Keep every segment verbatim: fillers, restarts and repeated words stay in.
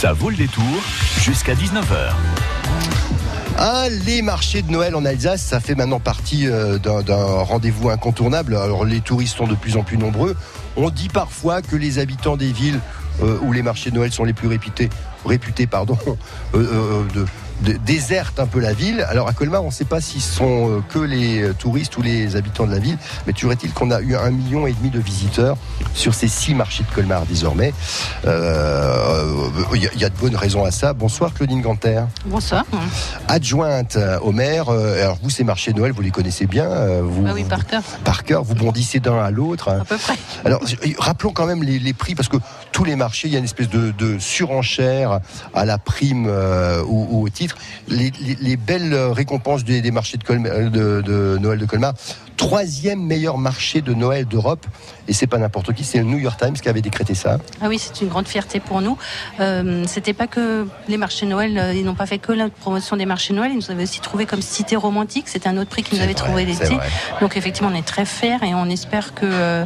Ça vaut le détour jusqu'à dix-neuf heures. Ah, les marchés de Noël en Alsace, ça fait maintenant partie euh, d'un, d'un rendez-vous incontournable. Alors les touristes sont de plus en plus nombreux. On dit parfois que les habitants des villes euh, où les marchés de Noël sont les plus réputés, réputés pardon, euh, euh, de, de, désertent un peu la ville. Alors à Colmar, on ne sait pas si ce sont euh, que les touristes ou les habitants de la ville, mais toujours est-il qu'on a eu un million et demi de visiteurs sur ces six marchés de Colmar désormais. Il euh, y, y a de bonnes raisons à ça. Bonsoir Claudine Ganter. Bonsoir. Adjointe au maire. Alors vous, ces marchés de Noël, vous les connaissez bien. Vous, ah oui, par cœur. Par cœur, vous bondissez d'un à l'autre. À peu près. Alors rappelons quand même les, les prix, parce que tous les marchés, il y a une espèce de, de surenchère à la prime euh, ou, ou au titre. Les, les, les belles récompenses des, des marchés de, Colmar, de, de Noël de Colmar. Troisième meilleur marché de Noël d'Europe, et c'est pas n'importe qui, c'est le New York Times qui avait décrété ça. Ah oui, c'est une grande fierté pour nous. Euh, c'était pas que les marchés de Noël, euh, ils n'ont pas fait que la promotion des marchés de Noël, ils nous avaient aussi trouvé comme cité romantique, c'était un autre prix qu'ils nous avaient trouvé l'été. Donc effectivement, on est très fiers et on espère que euh,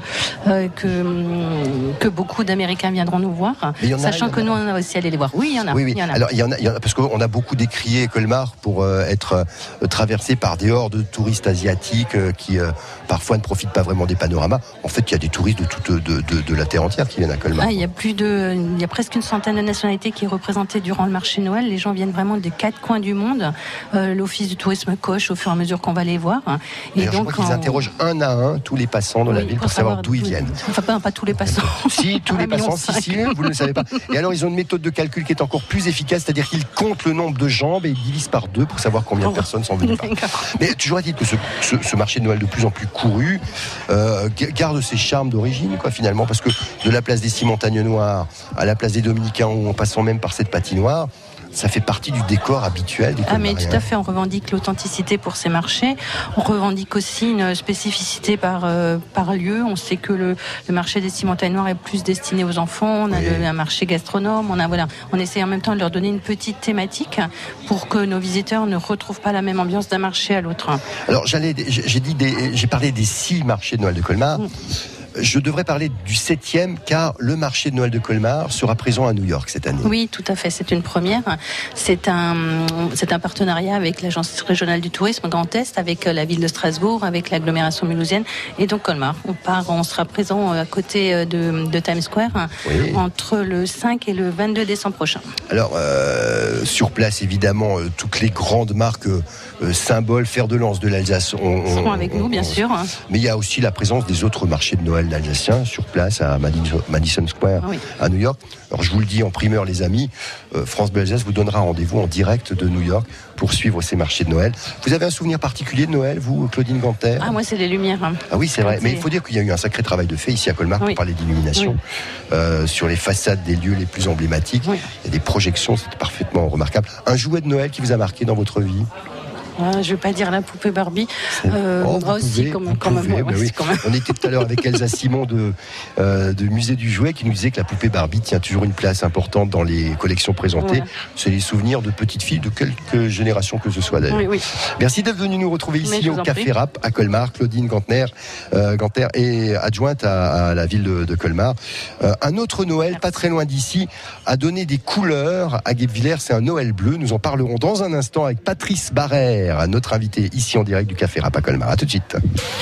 que, que beaucoup d'Américains viendront nous voir, sachant a, que nous on a aussi allé les voir. Oui, il y en a. Oui, oui. Il y en a. Alors il y en a, il y en a parce qu'on a beaucoup décrié Colmar pour euh, être euh, traversé par des hordes de touristes asiatiques euh, qui euh, parfois ne profitent pas vraiment des panoramas. En fait, il y a des touristes de toute de, de, de la terre entière qui viennent à Colmar. Ah, il y a plus de, il y a presque une centaine de nationalités qui est représentée durant le marché Noël. Les gens viennent vraiment des quatre coins du monde. Euh, l'office du tourisme coche au fur et à mesure qu'on va les voir. Et donc, je crois qu'ils on... interrogent un à un tous les passants de oui, la ville pour, pour savoir d'où ils viennent. Enfin, pas, pas tous les passants. Si, tous les passants, si, si, vous ne le savez pas. Et alors, ils ont une méthode de calcul qui est encore plus efficace, c'est-à-dire qu'ils comptent le nombre de jambes et ils divisent par deux pour savoir combien de personnes sont venues. Mais toujours est-il que ce, ce, ce marché de Noël de plus en plus couru euh, garde ses charmes d'origine, quoi, finalement, parce que de la place des Six Montagnes Noires à la place des Dominicains, en passant même par cette patinoire, ça fait partie du décor habituel des Ah mais tout à fait, on revendique l'authenticité pour ces marchés, on revendique aussi une spécificité par, euh, par lieu. On sait que le, le marché des Six Montagnes Noires est plus destiné aux enfants, on a oui. le, un marché gastronome, on a voilà, on essaie en même temps de leur donner une petite thématique pour que nos visiteurs ne retrouvent pas la même ambiance d'un marché à l'autre. Alors j'allais, j'ai dit des, j'ai parlé des six marchés de Noël de Colmar. Mmh. Je devrais parler du septième, car le marché de Noël de Colmar sera présent à New York cette année. Oui, tout à fait, c'est une première. C'est un, c'est un partenariat avec l'Agence régionale du tourisme Grand Est, avec la ville de Strasbourg, avec l'agglomération mulhousienne et donc Colmar. On part, on sera présent à côté de, de Times Square oui. entre le cinq et le vingt-deux décembre prochain. Alors, euh, sur place, évidemment, euh, toutes les grandes marques euh, symboles, fer de lance de l'Alsace on, seront avec on, nous, bien on, sûr. Mais il y a aussi la présence des autres marchés de Noël alsaciens sur place à Madison Square oui. à New York. Alors je vous le dis en primeur les amis, euh, France Bleu Alsace vous donnera rendez-vous en direct de New York pour suivre ces marchés de Noël. Vous avez un souvenir particulier de Noël, vous, Claudine Ganter? Ah moi c'est les lumières. Hein. Ah oui c'est vrai, mais il faut dire qu'il y a eu un sacré travail de fait ici à Colmar oui. pour parler d'illumination oui. euh, sur les façades des lieux les plus emblématiques. Oui. Il y a des projections, c'était parfaitement remarquable. Un jouet de Noël qui vous a marqué dans votre vie? Ah, je ne vais pas dire la poupée Barbie. Euh, oh, moi aussi, pouvez, comme, quand pouvez, même, ouais, oui. quand même. On était tout à l'heure avec Elsa Simon de, euh, de Musée du Jouet qui nous disait que la poupée Barbie tient toujours une place importante dans les collections présentées. Voilà. C'est les souvenirs de petites filles de quelques générations que ce soit d'ailleurs. Oui, oui. Merci d'être venu nous retrouver ici au Café Rap à Colmar. Claudine Ganter, euh, Ganter est adjointe à, à la ville de, de Colmar. Euh, un autre Noël, Merci. Pas très loin d'ici, a donné des couleurs à Guebwiller. C'est un Noël bleu. Nous en parlerons dans un instant avec Patrice Barrère, notre invité ici en direct du Café Rap à Colmar. À tout de suite.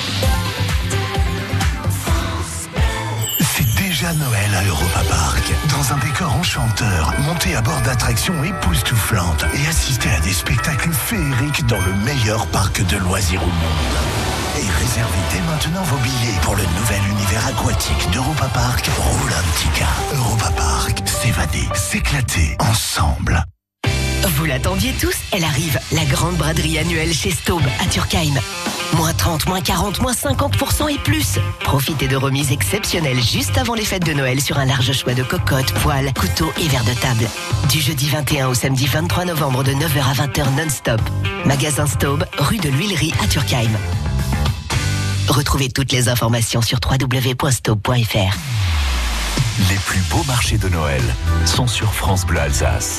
C'est déjà Noël à Europa Park. Dans un décor enchanteur, monter à bord d'attractions époustouflantes et assister à des spectacles féeriques dans le meilleur parc de loisirs au monde. Et réservez dès maintenant vos billets pour le nouvel univers aquatique d'Europa Park. Roule un petit cas. Europa Park, s'évader, s'éclater ensemble. Vous l'attendiez tous, elle arrive, la grande braderie annuelle chez Staub à Turkheim. Moins trente, moins quarante, moins cinquante pour cent et plus. Profitez de remises exceptionnelles juste avant les fêtes de Noël sur un large choix de cocottes, poêles, couteaux et verres de table. Du jeudi vingt et un au samedi vingt-trois novembre de neuf heures à vingt heures non-stop. Magasin Staub, rue de l'Huillerie à Turkheim. Retrouvez toutes les informations sur w w w point staub point f r. Les plus beaux marchés de Noël sont sur France Bleu Alsace.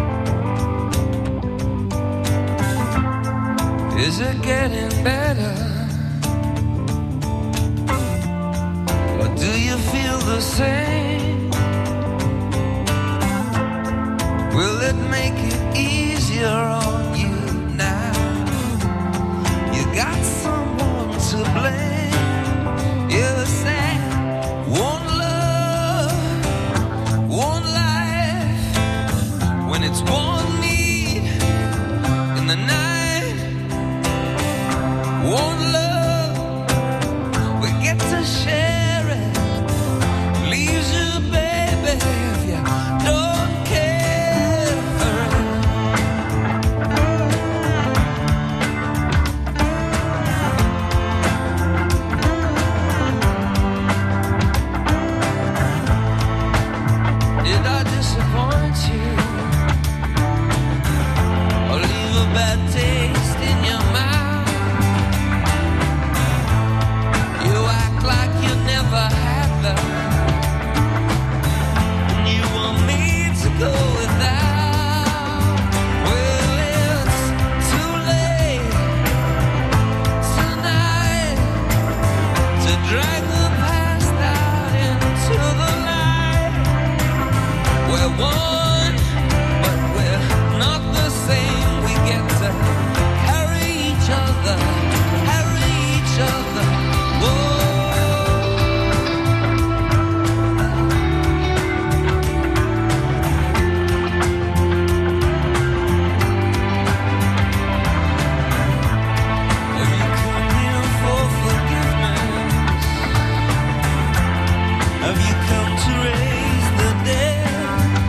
Is it getting better? got someone to blame. You say one love, one life, when it's one need in the night, one love, we get to share it, leaves you baby if you don't care for it. Did I disappoint you or leave a bad taste in your mouth? You act like you never had love, and you want me to go without. Well, it's too late tonight to drag the past out into the light. We're one, but we're not the same. We get to carry each other, carry each other. Whoa. Have you come here for forgiveness? Have you come to raise the dead?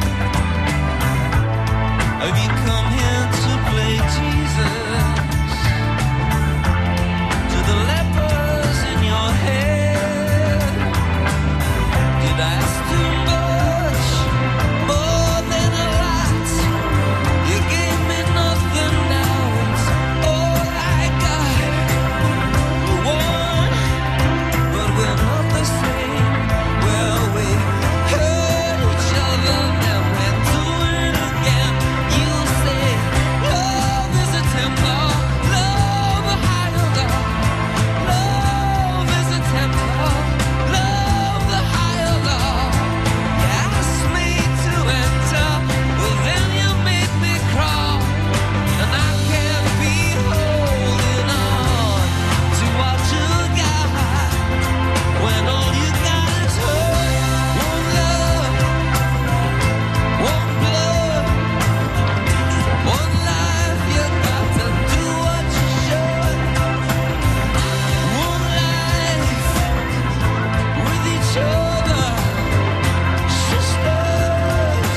Have you come here to play Jesus to the lepers in your head? Did I ask too much, more than a lot? You gave me nothing, now it's all I got. We're one, but we're not the same. Well, we hurt each other, now we're doing it again. You say love is a temple, love a higher love. Love is a temple, love the higher love. You asked me to enter, well then you made me crawl, and I can't be holding on to what you got when all you got is hurt. One love, one blood, one life. You got to do what you should. One life with each other, sisters,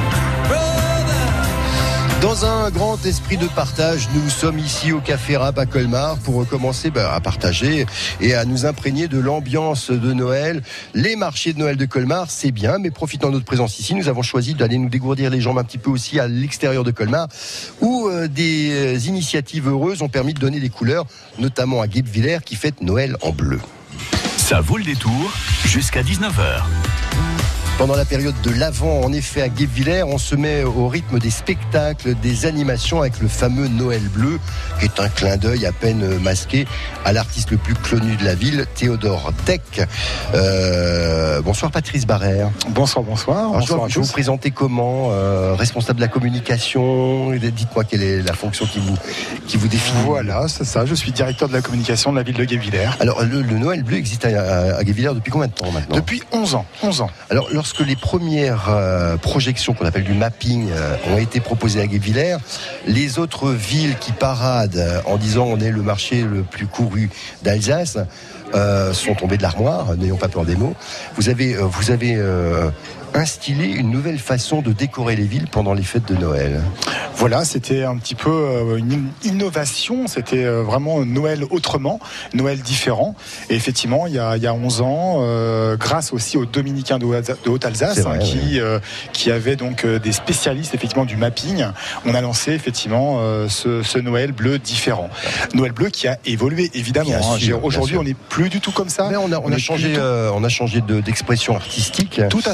brothers. Dans un grand esprit de partage, nous sommes ici au Café Rap à Colmar pour recommencer bah, à partager et à nous imprégner de l'ambiance de Noël. Les marchés de Noël de Colmar, c'est bien, mais profitant de notre présence ici, nous avons choisi d'aller nous dégourdir les jambes un petit peu aussi à l'extérieur de Colmar, où euh, des euh, initiatives heureuses ont permis de donner des couleurs, notamment à Guebwiller qui fête Noël en bleu. Ça vaut le détour jusqu'à dix-neuf heures. Pendant la période de l'Avent, en effet, à Guebwiller, on se met au rythme des spectacles, des animations avec le fameux Noël bleu, qui est un clin d'œil à peine masqué à l'artiste le plus connu de la ville, Théodore Deck. Euh, bonsoir Patrice Barrère. Bonsoir, bonsoir. Alors, bonsoir je, à je tous. vous présenter comment euh, responsable de la communication. Dites-moi quelle est la fonction qui vous, qui vous définit. Voilà, c'est ça. Je suis directeur de la communication de la ville de Guebwiller. Alors, le, le Noël bleu existe à, à Guebwiller depuis combien de temps maintenant ? Depuis onze ans. onze ans. Alors, lorsque les premières euh, projections qu'on appelle du mapping euh, ont été proposées à Guebwiller, les autres villes qui paradent euh, en disant on est le marché le plus couru d'Alsace euh, sont tombées de l'armoire, n'ayons pas peur des mots. Vous avez, euh, vous avez euh, instillé une nouvelle façon de décorer les villes pendant les fêtes de Noël. Voilà, c'était un petit peu une innovation, c'était vraiment Noël autrement, Noël différent. Et effectivement, il y a, il y a onze ans, euh, grâce aussi aux Dominicains de Haute-Alsace, vrai, hein, qui, oui. euh, qui avaient donc des spécialistes effectivement du mapping, on a lancé effectivement euh, ce, ce Noël bleu différent. Noël bleu qui a évolué évidemment. Bien Hein. sûr, Aujourd'hui, bien sûr. on n'est plus du tout comme ça. Mais on a, on On a est changé, plutôt- euh, on a changé de, d'expression artistique. Tout à fait. Mais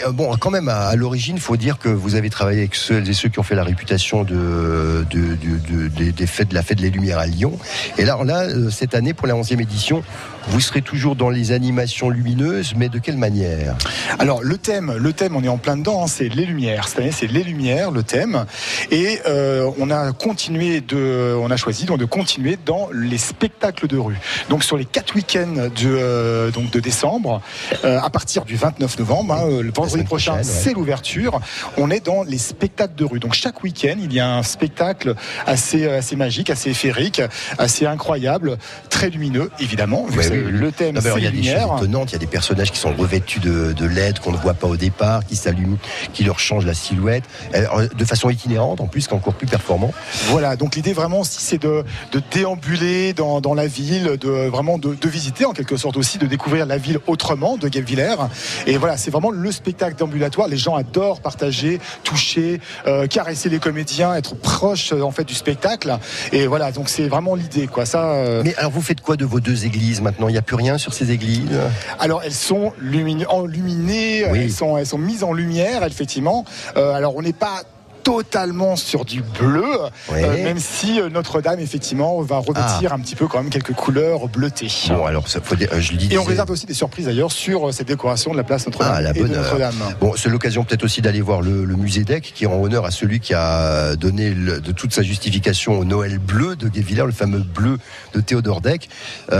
euh, bon, quand même, à, à l'origine, il faut dire que vous avez travaillé avec ceux et ceux qui ont fait la réputation de, de, de, de, de, des fêtes, de la Fête des Lumières à Lyon. Et là, là, cette année, pour la onzième édition, vous serez toujours dans les animations lumineuses, mais de quelle manière ? Alors le thème, le thème, on est en plein dedans, hein, c'est les lumières. Cette année, c'est les lumières, le thème, et euh, on a continué de, on a choisi donc de continuer dans les spectacles de rue. Donc sur les quatre week-ends de euh, donc de décembre, euh, à partir du vingt-neuf novembre, hein, le vendredi prochain, prochaine, c'est ouais. l'ouverture. On est dans les spectacles de rue. Donc chaque week-end, il y a un spectacle assez assez magique, assez féerique, assez incroyable, très lumineux, évidemment. Vu ouais, que le thème, non, c'est il y a les des lumières. choses étonnantes. Il y a des personnages qui sont revêtus de, de L E D qu'on ne voit pas au départ, qui s'allument, qui leur changent la silhouette, de façon itinérante en plus, qui est encore plus performant. Voilà. Donc l'idée vraiment aussi, c'est de, de déambuler dans, dans la ville, de vraiment de, de visiter en quelque sorte aussi, de découvrir la ville autrement de Guebwiller. Et voilà, c'est vraiment le spectacle d'ambulatoire. Les gens adorent partager, toucher, euh, caresser les comédiens, être proche en fait du spectacle. Et voilà, donc c'est vraiment l'idée, quoi. Ça. Euh... Mais alors vous faites quoi de vos deux églises maintenant ? Il n'y a plus rien sur ces églises ? Alors elles sont lumine- enluminées, oui. elles sont elles sont mises en lumière effectivement. Euh, alors on n'est pas totalement sur du bleu, oui. euh, même si euh, Notre-Dame effectivement va revêtir ah. un petit peu quand même quelques couleurs bleutées. Bon alors ça faut dire, euh, je le dis. Et on réserve aussi des surprises d'ailleurs sur euh, cette décoration de la place Notre-Dame ah, la et bonne de Notre-Dame. Bon, c'est l'occasion peut-être aussi d'aller voir le, le musée d'Eck qui rend honneur à celui qui a donné le, de toute sa justification au Noël bleu de Guebwiller, le fameux bleu de Théodore Deck.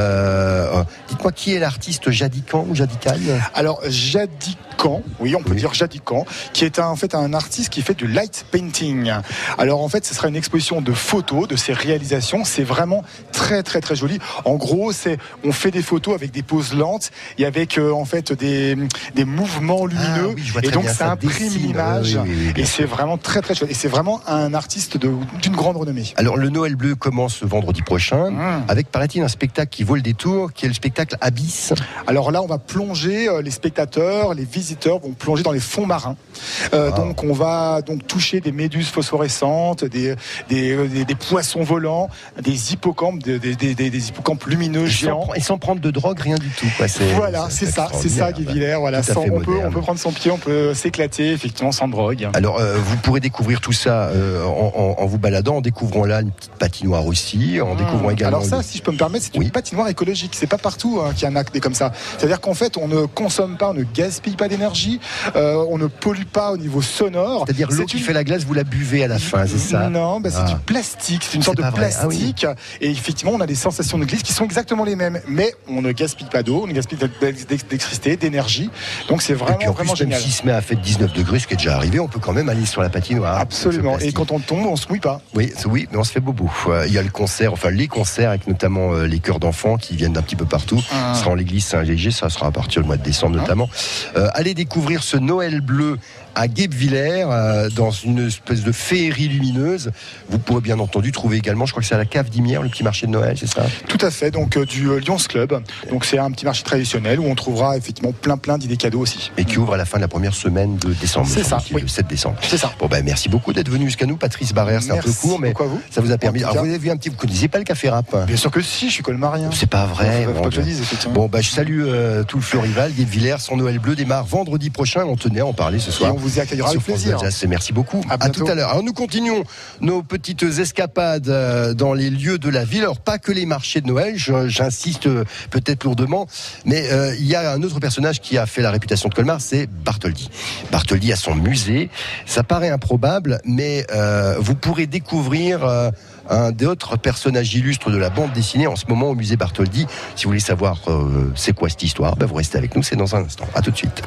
Euh, dites-moi qui est l'artiste Jadican ou Jadican ? Alors Jadican, oui on peut oui. dire Jadican, qui est un, en fait un artiste qui fait du light painting. Alors en fait ce sera une exposition de photos de ses réalisations. C'est vraiment très très très joli. En gros c'est on fait des photos avec des poses lentes et avec euh, en fait des, des mouvements lumineux ah, oui, et donc bien, ça, ça imprime l'image oui, oui, oui, et c'est vraiment très très chouette et c'est vraiment un artiste de, d'une grande renommée. Alors le Noël bleu commence ce vendredi prochain mmh. avec paraît-il un spectacle qui vaut le détour qui est le spectacle Abyss. Alors là on va plonger euh, les spectateurs, les visiteurs vont plonger dans les fonds marins. Euh, wow. Donc on va donc toucher des méduses phosphorescentes, des, des, des, des poissons volants, des hippocampes, des, des, des, des hippocampes lumineux et géants. Sans, et sans prendre de drogue, rien du tout. Quoi. C'est, voilà, c'est, c'est ça, c'est ça, Guebwiller. Voilà, sans, on, peut, on peut prendre son pied, on peut s'éclater, effectivement, sans drogue. Alors, euh, vous pourrez découvrir tout ça euh, en, en, en vous baladant, en découvrant là une petite patinoire aussi, en mmh. découvrant également. Alors ça, de... si je peux me permettre, c'est oui. une patinoire écologique. C'est pas partout hein, qu'il y a un acte comme ça. C'est-à-dire qu'en fait, on ne consomme pas, on ne gaspille pas d'énergie, euh, on ne pollue pas au niveau sonore. C'est-à-dire l'eau c'est qui une... fait la glace, vous la buvez à la fin, c'est ça ? Non, bah, c'est ah. du plastique, c'est une sorte c'est de plastique. Ah, oui. Et effectivement, on a des sensations de glisse qui sont exactement les mêmes. Mais on ne gaspille pas d'eau, on ne gaspille d'électricité, d'énergie. Donc c'est vraiment, et puis en vraiment plus, génial. Même si se met à faire dix-neuf degrés, ce qui est déjà arrivé, on peut quand même aller sur la patinoire. Absolument. Et quand on tombe, on se mouille pas. Oui, oui, mais on se fait bobo. Il y a le concert, enfin les concerts avec notamment euh, les chœurs d'enfants qui viennent d'un petit peu partout. Ah. Ce sera en l'église Saint-Léger, ça sera à partir du mois de décembre ah. notamment. Euh, allez découvrir ce Noël bleu à Guebwiller, euh, dans une espèce de féerie lumineuse. Vous pourrez bien entendu trouver également, je crois que c'est à la cave d'Imière, le petit marché de Noël, c'est ça ? Tout à fait, donc euh, du euh, Lions Club. Donc c'est un petit marché traditionnel où on trouvera effectivement plein plein d'idées cadeaux aussi. Et qui ouvre à la fin de la première semaine de décembre. C'est ça, oui. Le sept décembre. C'est ça. Bon ben merci beaucoup d'être venu jusqu'à nous, Patrice Barrère. C'est merci un peu court, mais vous. ça vous a permis. Alors vous avez vu un petit, vous connaissez pas le café rap ? Bien sûr que si, je suis colmarien. C'est pas vrai. Bon, bon, je dise, bon ben je salue euh, tout le Florival, Guebwiller. Son Noël bleu démarre vendredi prochain. On tenait à en parler ce soir. Et on vous y accueillera avec plaisir. Merci beaucoup. À, à tout à l'heure. Alors nous continuons nos petites escapades dans les lieux de la ville. Alors pas que les marchés de Noël, j'insiste peut-être lourdement, mais euh, il y a un autre personnage qui a fait la réputation de Colmar, c'est Bartholdi. Bartholdi a son musée. Ça paraît improbable, mais euh, vous pourrez découvrir euh, un des autres personnages illustres de la bande dessinée en ce moment au musée Bartholdi. Si vous voulez savoir euh, c'est quoi cette histoire, ben vous restez avec nous, c'est dans un instant. À tout de suite.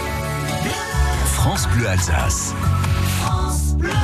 France Bleu Alsace. France Bleu.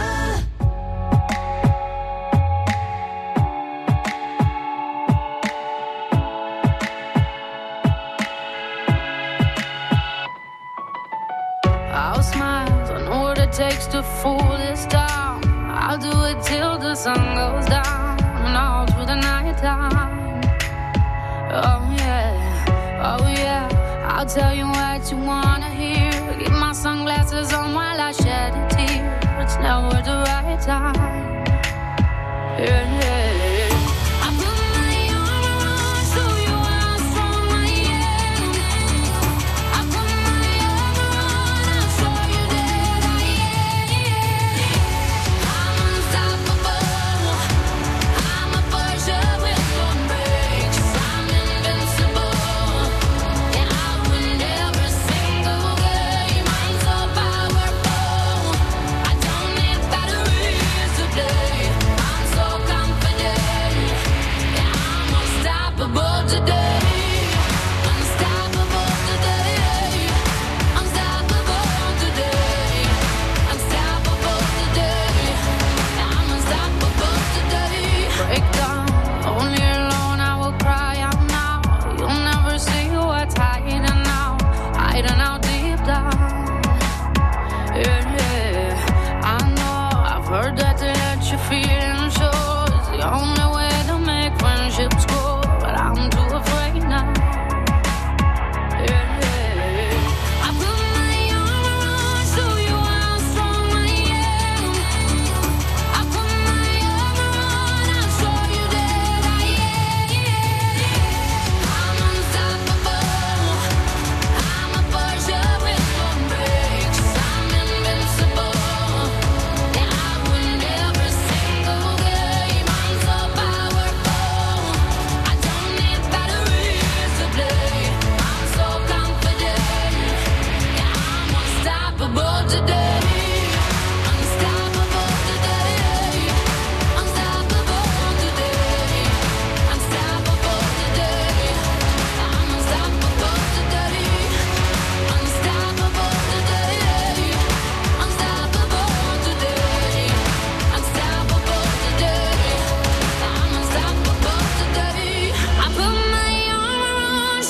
I'll smile, I know what it takes to fool this town. I'll do it till the sun goes down and all through the night time. Oh yeah, oh yeah, I'll tell you what you wanna hear. Keep my sunglasses on while I shed a tear. It's never the right time. Yeah, yeah. I put my armor on so you are strong, I am. I put my armor on, I'm so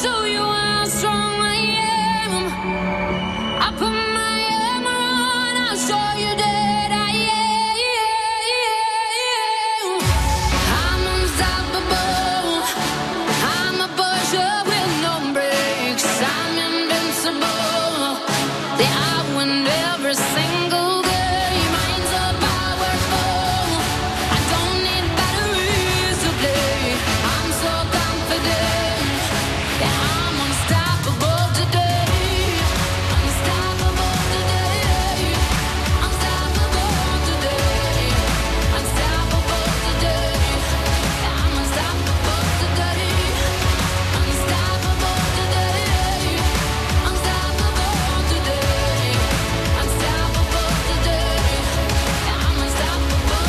show you how strong I am. I put my armor on, I'll show you that I am. I'm unstoppable. I'm a pusher with no brakes. I'm invincible. The I win every single game. I'm so powerful. I don't need batteries to play. I'm so confident. Yeah, I'm unstoppable today. Unstoppable today. Unstoppable today. Unstoppable today. Yeah, I'm unstoppable today. Unstoppable today. Unstoppable today. Unstoppable today. Yeah, I'm unstoppable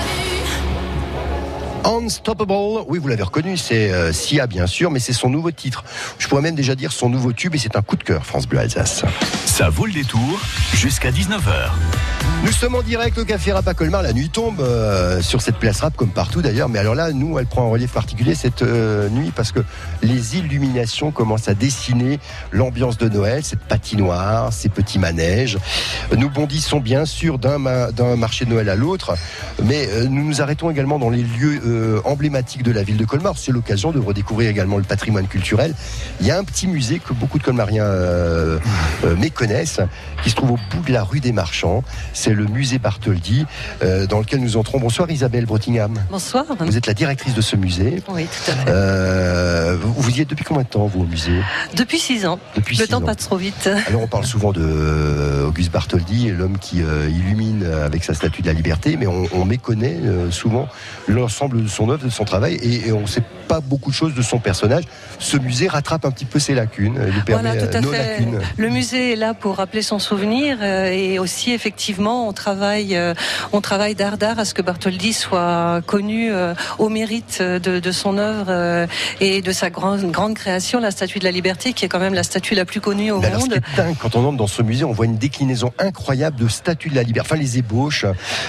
today. Unstoppable, oui, vous l'avez reconnu, c'est euh, Sia bien sûr, mais c'est son nouveau titre. Je pourrais même déjà dire son nouveau tube, et c'est un coup de cœur, France Bleu Alsace. Ça vaut le détour jusqu'à dix-neuf heures. Nous sommes en direct au Café Rap à Colmar, la nuit tombe euh, sur cette place rap comme partout d'ailleurs, mais alors là, nous, elle prend un relief particulier cette euh, nuit parce que les illuminations commencent à dessiner l'ambiance de Noël, cette patinoire, ces petits manèges. Nous bondissons bien sûr d'un, ma- d'un marché de Noël à l'autre, mais euh, nous nous arrêtons également dans les lieux euh, emblématiques de la ville de Colmar. C'est l'occasion de redécouvrir également le patrimoine culturel. Il y a un petit musée que beaucoup de Colmariens euh, euh, méconnaissent, qui se trouve au bout de la rue des Marchands. C'est le musée Bartholdi, euh, dans lequel nous entrons. Bonsoir Isabelle Brottingham. Bonsoir. Vous êtes la directrice de ce musée. Oui, tout à fait. Euh, vous, vous y êtes depuis combien de temps, vous, au musée? Depuis six ans. Depuis Le six temps ans. passe trop vite. Alors on parle souvent de euh, Auguste Bartholdi, l'homme qui euh, illumine avec sa statue de la liberté, mais on, on méconnaît euh, souvent l'ensemble de son œuvre, de son travail, et, et on ne sait pas beaucoup de choses de son personnage. Ce musée rattrape un petit peu ses lacunes, il lui permet Voilà, tout à nos fait. lacunes. Le musée est là pour rappeler son souvenir euh, et aussi effectivement on travaille, euh, on travaille d'art d'art à ce que Bartholdi soit connu euh, au mérite de, de son œuvre euh, et de sa grande, grande création, la Statue de la Liberté, qui est quand même la statue la plus connue au Mais alors, ce monde. qui est dingue, quand on entre dans ce musée, on voit une déclinaison incroyable de statues de la liberté, enfin les ébauches,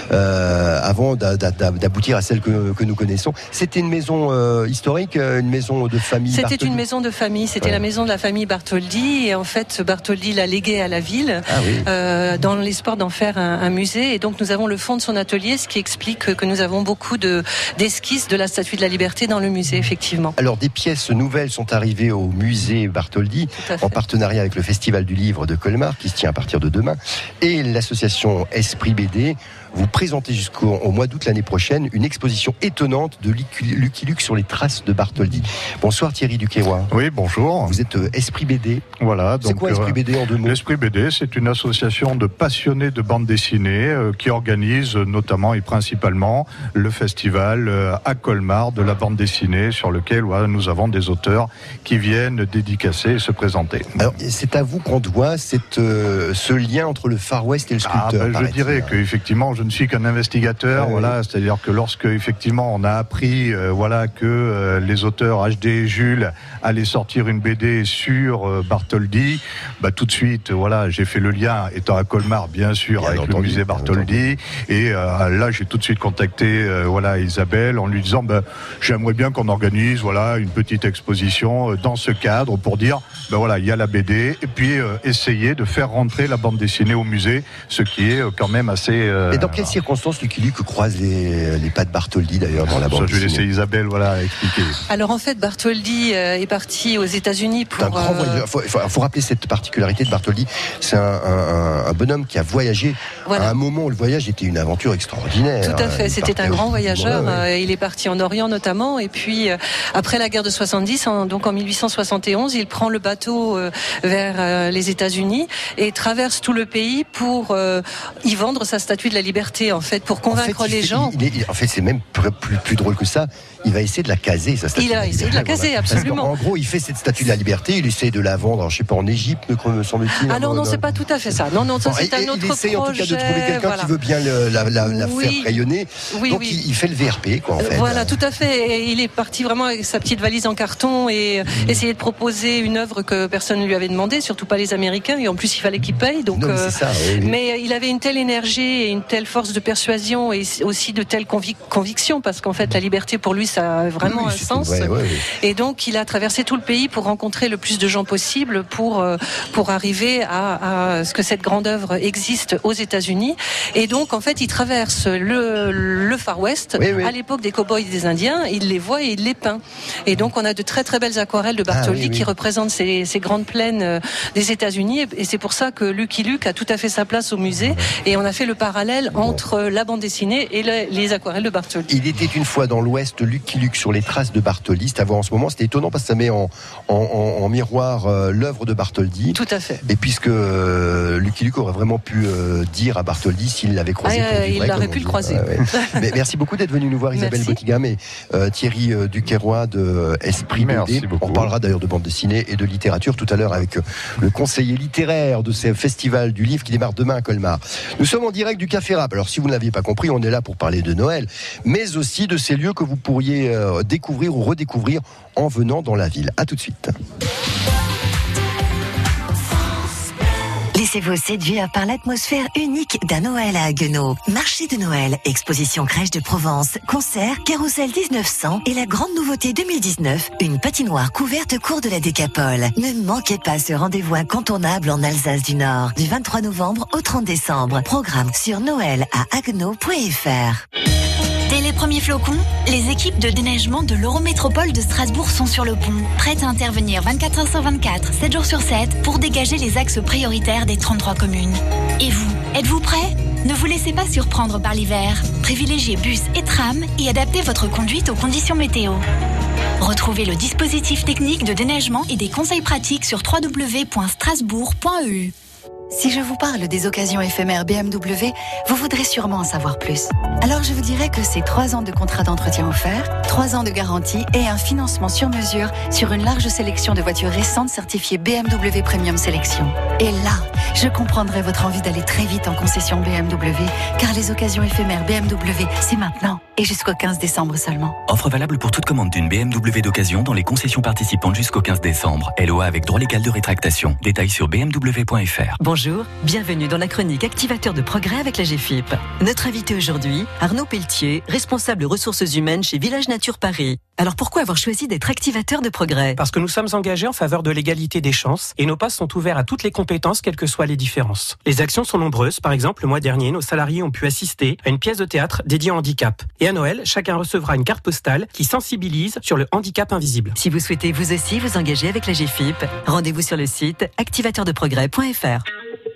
euh, avant d'a- d'a- d'aboutir à celle que, que nous connaissons. C'était une maison euh, historique, une maison de famille. C'était Bartholdi. une maison de famille, c'était Ouais. la maison de la famille Bartholdi, et en fait Bartholdi l'a léguée à la ville Ah oui. euh, dans l'espoir d'en faire un, un musée, et donc nous avons le fond de son atelier, ce qui explique que, que nous avons beaucoup de, d'esquisses de la Statue de la Liberté dans le musée, effectivement. Alors des pièces nouvelles sont arrivées au musée Bartholdi Tout à fait. en partenariat avec le Festival du Livre de Colmar qui se tient à partir de demain et l'association Esprit B D. Vous présentez jusqu'au au mois d'août l'année prochaine une exposition étonnante de Lucky Lucky Luke sur les traces de Bartholdi. Bonsoir Thierry Duquesnoy. Oui, bonjour. Vous êtes euh, Esprit B D. Voilà. C'est quoi Esprit B D en deux mots? L'Esprit B D, c'est une association de passionnés de bande dessinée euh, qui organise euh, notamment et principalement le festival euh, à Colmar de la bande dessinée, sur lequel voilà, nous avons des auteurs qui viennent dédicacer et se présenter. Alors c'est à vous qu'on doit cette, euh, ce lien entre le Far West et le Ah, sculpteur. ben, je paraît-il. dirais que effectivement, je ne suis qu'un investigateur. Ah, voilà, oui. c'est-à-dire que lorsque effectivement on a appris, euh, voilà, que euh, les auteurs H D et Jules allaient sortir une B D sur euh, Bartholdi, bah tout de suite, voilà, j'ai fait le lien, étant à Colmar, bien sûr, Bien avec entendu, le musée bien Bartholdi, et euh, là, j'ai tout de suite contacté, euh, voilà, Isabelle, en lui disant, bah, j'aimerais bien qu'on organise, voilà, une petite exposition euh, dans ce cadre pour dire, ben voilà, il y a la B D, et puis euh, essayer de faire rentrer la bande dessinée au musée, ce qui est euh, quand même assez. Euh, Et dans quelles circonstances Lucky Luke croise les, les pas de Bartholdi d'ailleurs dans la ça, bande je vais laisser dessinée? Isabelle, voilà, expliquer. Alors en fait Bartholdi euh, est parti aux États-Unis C'est un pour grand euh, voyageur. Il faut, faut- faut rappeler cette particularité de Bartholdi. C'est un, un- un bonhomme qui a voyagé. Voilà. À un moment où le voyage était une aventure extraordinaire. Tout à fait, Il c'était un partait grand au- voyageur. Ouais, ouais. euh, Il est parti en Orient notamment, et puis euh, après la guerre de soixante-dix, en, donc en mille huit cent soixante et onze, il prend le bateau euh, vers euh, les États-Unis et traverse tout le pays pour euh, y vendre sa statue de la liberté, en fait, pour En convaincre fait, il les fait- gens. il- il est- en fait, c'est même plus, plus, plus drôle que ça. Il va essayer de la caser, sa statue. Il a essayé de la caser, Parce absolument. qu'en gros, il fait cette statue de la liberté. Il essaie de la vendre, alors, je sais pas, en Égypte, me semble-t-il. Ah non, non, Dans- c'est pas tout à fait ça. Non, non, ça Bon, c'est et- un et autre il essaie en tout cas de projet, trouver quelqu'un voilà. qui veut bien le- la, la- la Oui. faire rayonner. Oui, Donc oui. Il, il fait le V R P, quoi, en fait. Voilà, tout à fait. Et il est parti vraiment avec sa petite valise en carton et Mmh. essayer de proposer une œuvre que personne ne lui avait demandé, surtout pas les Américains. Et en plus, il fallait qu'il paye. Donc, Non, mais euh, c'est ça. oui, oui. mais il avait une telle énergie et une telle force de persuasion et aussi de telle convic- conviction, parce qu'en fait la liberté pour lui ça a vraiment Oui, un c'est sens. vrai, ouais, ouais. Et donc il a traversé tout le pays pour rencontrer le plus de gens possible, pour euh, pour arriver à, à ce que cette grande œuvre existe aux États-Unis. Et donc en fait il traverse le, le Far West, Oui, oui. à l'époque des cow-boys et des Indiens, il les voit et il les peint. Et donc on a de très très belles aquarelles de Bartholdi Ah, oui, oui. qui représentent ces, ces grandes plaines euh, des États-Unis. Et c'est pour ça que Lucky Luke a tout à fait sa place au musée. Et on a fait le parallèle entre la bande dessinée et le, les aquarelles de Bartholdi. Il était une fois dans l'Ouest, Lucky Luke sur les traces de Bartholdi. C'est à voir en ce moment. C'était étonnant parce que ça met en, en, en, en miroir euh, l'œuvre de Bartholdi. Tout à fait. Et puisque euh, Lucky Luke aurait vraiment pu euh, dire à Bartholdi s'il l'avait croisé. Ah, pour du il vrai, aurait comme on pu dit. le croiser. Ouais, ouais. Mais merci beaucoup d'être venu nous voir, Isabelle Merci. Bottigam et euh, Thierry euh, Duquesroy de Esprit Merci Beauté. beaucoup. On parlera d'ailleurs de bande dessinée et de littérature tout à l'heure avec euh, le conseiller littéraire de ce festival du livre qui démarre demain à Colmar. Nous sommes en direct du Café Rap. Alors si vous ne l'aviez pas compris, on est là pour parler de Noël, mais aussi de ces lieux que vous pourriez euh, découvrir ou redécouvrir en venant dans la ville. À tout de suite. Laissez-vous séduire par l'atmosphère unique d'un Noël à Haguenau. Marché de Noël, exposition crèche de Provence, concert, carrousel dix-neuf cents et la grande nouveauté deux mille dix-neuf, une patinoire couverte cours de la Décapole. Ne manquez pas ce rendez-vous incontournable en Alsace du Nord, du vingt-trois novembre au trente décembre. Programme sur noël à haguenau point f r. Dès les premiers flocons, les équipes de déneigement de l'Eurométropole de Strasbourg sont sur le pont, prêtes à intervenir vingt-quatre heures sur vingt-quatre, sept jours sur sept, pour dégager les axes prioritaires des trente-trois communes. Et vous, êtes-vous prêts ? Ne vous laissez pas surprendre par l'hiver. Privilégiez bus et tram et adaptez votre conduite aux conditions météo. Retrouvez le dispositif technique de déneigement et des conseils pratiques sur w w w point strasbourg point e u. Si je vous parle des occasions éphémères B M W, vous voudrez sûrement en savoir plus. Alors je vous dirais que c'est trois ans de contrat d'entretien offert, trois ans de garantie et un financement sur mesure sur une large sélection de voitures récentes certifiées B M W Premium Sélection. Et là, je comprendrai votre envie d'aller très vite en concession B M W, car les occasions éphémères B M W, c'est maintenant et jusqu'au quinze décembre seulement. Offre valable pour toute commande d'une B M W d'occasion dans les concessions participantes jusqu'au quinze décembre. L O A avec droit légal de rétractation. Détails sur b m w point f r. Bonjour, bienvenue dans la chronique Activateur de progrès avec la G F I P. Notre invité aujourd'hui, Arnaud Pelletier, responsable ressources humaines chez Village Nature Paris. Alors pourquoi avoir choisi d'être activateur de progrès ? Parce que nous sommes engagés en faveur de l'égalité des chances et nos postes sont ouverts à toutes les compétences, quelles que soient les différences. Les actions sont nombreuses. Par exemple, le mois dernier, nos salariés ont pu assister à une pièce de théâtre dédiée au handicap. Et à Noël, chacun recevra une carte postale qui sensibilise sur le handicap invisible. Si vous souhaitez vous aussi vous engager avec la G F I P, rendez-vous sur le site activateur de progrès point f r.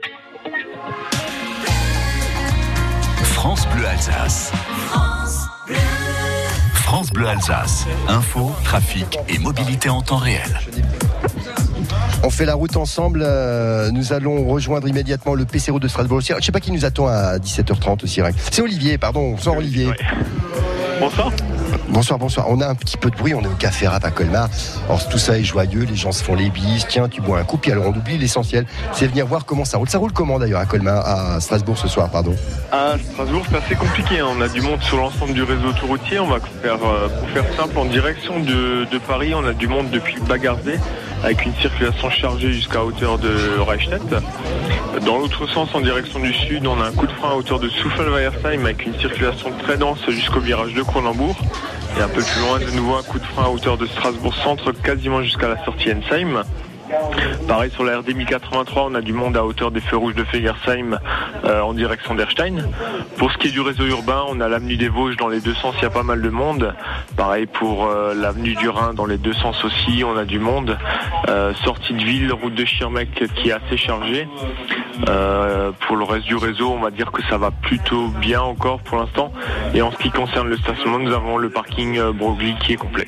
France Bleu Alsace. France Bleu. France Bleu Alsace. Info, trafic et mobilité en temps réel. On fait la route ensemble. Euh, nous allons rejoindre immédiatement le P C O de Strasbourg. Je ne sais pas qui nous attend à dix-sept heures trente aussi. C'est Olivier, pardon. Bonsoir Olivier. Ouais. Bonsoir. Bonsoir, bonsoir. On a un petit peu de bruit, on est au Café Rap à Colmar. Alors tout ça est joyeux, les gens se font les bises. Tiens, tu bois un coup, puis alors on oublie l'essentiel. C'est venir voir comment ça roule. Ça roule comment d'ailleurs à Colmar, à Strasbourg ce soir, pardon. À Strasbourg, c'est assez compliqué. Hein. On a du monde sur l'ensemble du réseau autoroutier. On va faire, euh, pour faire simple, en direction de, de Paris, on a du monde depuis Bagarzé, avec une circulation chargée jusqu'à hauteur de Reichstadt. Dans l'autre sens, en direction du sud, on a un coup de frein à hauteur de Souffel-Weiersheim avec une circulation très dense jusqu'au virage de Cronenbourg. Et un peu plus loin, de nouveau, un coup de frein à hauteur de Strasbourg-Centre, quasiment jusqu'à la sortie Ensheim. Pareil sur la R D mille quatre-vingt-trois, on a du monde à hauteur des feux rouges de Fegersheim euh, en direction d'Erstein. Pour ce qui est du réseau urbain, on a l'avenue des Vosges dans les deux sens, il y a pas mal de monde. Pareil pour euh, l'avenue du Rhin dans les deux sens aussi, on a du monde. Euh, sortie de ville, route de Schirmeck qui est assez chargée. Euh, pour le reste du réseau, on va dire que ça va plutôt bien encore pour l'instant. Et en ce qui concerne le stationnement, nous avons le parking euh, Broglie qui est complet.